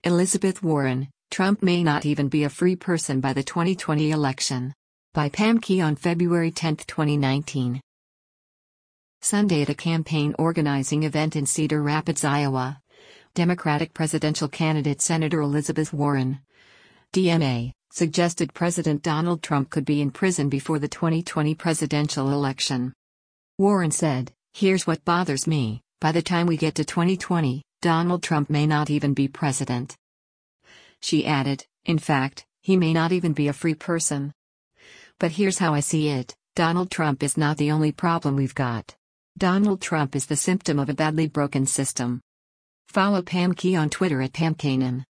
Elizabeth Warren, Trump may not even be a free person by the 2020 election. By Pam Key on February 10, 2019. Sunday at a campaign organizing event in Cedar Rapids, Iowa. Democratic presidential candidate Senator Elizabeth Warren, DMA, suggested President Donald Trump could be in prison before the 2020 presidential election. Warren said, "Here's what bothers me, by the time we get to 2020, Donald Trump may not even be president." She added, "In fact, he may not even be a free person. But here's how I see it, Donald Trump is not the only problem we've got. Donald Trump is the symptom of a badly broken system." Follow Pam Key on Twitter at PamKanan.